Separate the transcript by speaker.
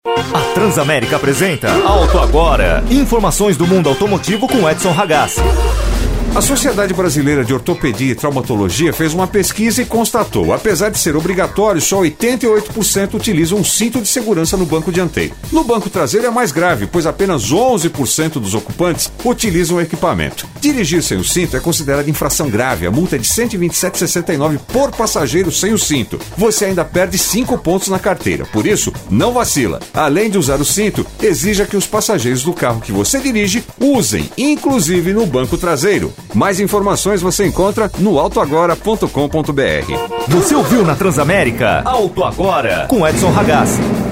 Speaker 1: A Transamérica apresenta Auto Agora. Informações do mundo automotivo com Edson Ragazzi.
Speaker 2: A Sociedade Brasileira de Ortopedia e Traumatologia fez uma pesquisa e constatou, apesar de ser obrigatório, só 88% utilizam um cinto de segurança no banco dianteiro. No banco traseiro é mais grave, pois apenas 11% dos ocupantes utilizam o equipamento. Dirigir sem o cinto é considerado infração grave. A multa é de R$ 127,69 por passageiro sem o cinto. Você ainda perde 5 pontos na carteira. Por isso, não vacila. Além de usar o cinto, exija que os passageiros do carro que você dirige usem, inclusive no banco traseiro. Mais informações você encontra no autoagora.com.br.
Speaker 1: Você ouviu na Transamérica? Auto Agora, com Edson Ragazzi.